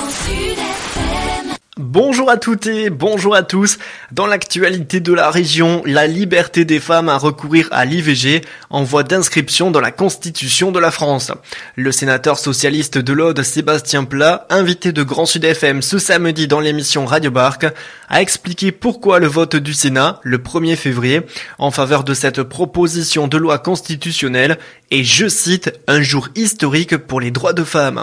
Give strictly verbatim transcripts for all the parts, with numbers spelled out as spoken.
Bonjour à toutes et bonjour à tous. Dans l'actualité de la région, la liberté des femmes à recourir à l'I V G en voie d'inscription dans la Constitution de la France. Le sénateur socialiste de l'Aude, Sébastien Pla, invité de Grand Sud F M ce samedi dans l'émission Radio Barque, a expliqué pourquoi le vote du Sénat, le premier février, en faveur de cette proposition de loi constitutionnelle est, je cite, un jour historique pour les droits de femmes.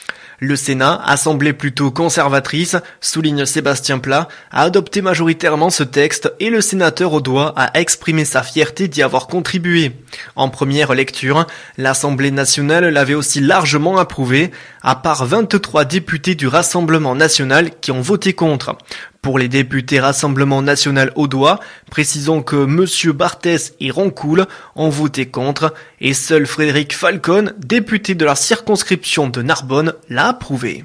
Le Sénat, assemblée plutôt conservatrice, souligne Sébastien Pla, a adopté majoritairement ce texte et le sénateur audois a exprimé sa fierté d'y avoir contribué. En première lecture, l'Assemblée nationale l'avait aussi largement approuvé, à part vingt-trois députés du Rassemblement national qui ont voté contre. Pour les députés Rassemblement national audois, précisons que Monsieur Barthès et Roncoul ont voté contre et seul Frédéric Falcon, député de la circonscription de Narbonne, l'a approuvé.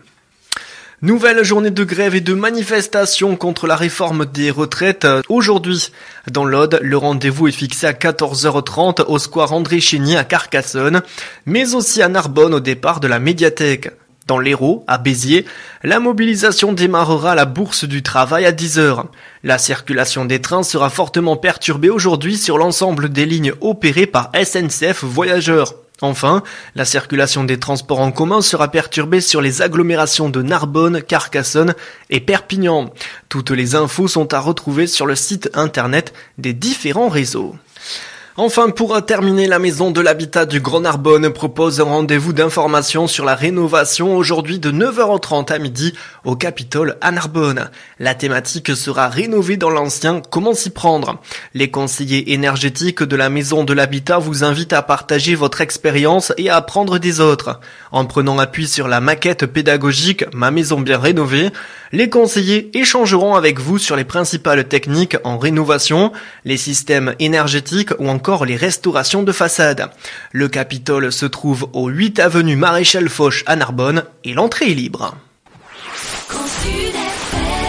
Nouvelle journée de grève et de manifestation contre la réforme des retraites aujourd'hui. Dans l'Aude, le rendez-vous est fixé à quatorze heures trente au square André Chénier à Carcassonne, mais aussi à Narbonne au départ de la médiathèque. Dans l'Hérault, à Béziers, la mobilisation démarrera à la Bourse du Travail à dix heures. La circulation des trains sera fortement perturbée aujourd'hui sur l'ensemble des lignes opérées par S N C F Voyageurs. Enfin, la circulation des transports en commun sera perturbée sur les agglomérations de Narbonne, Carcassonne et Perpignan. Toutes les infos sont à retrouver sur le site internet des différents réseaux. Enfin, pour terminer, la Maison de l'Habitat du Grand Narbonne propose un rendez-vous d'information sur la rénovation aujourd'hui de neuf heures trente à midi au Capitole à Narbonne. La thématique sera rénovée dans l'ancien, comment s'y prendre. Les conseillers énergétiques de la Maison de l'Habitat vous invitent à partager votre expérience et à apprendre des autres. En prenant appui sur la maquette pédagogique Ma maison bien rénovée, les conseillers échangeront avec vous sur les principales techniques en rénovation, les systèmes énergétiques ou encore encore les restaurations de façade. Le Capitole se trouve au huit avenue Maréchal Foch à Narbonne et l'entrée est libre.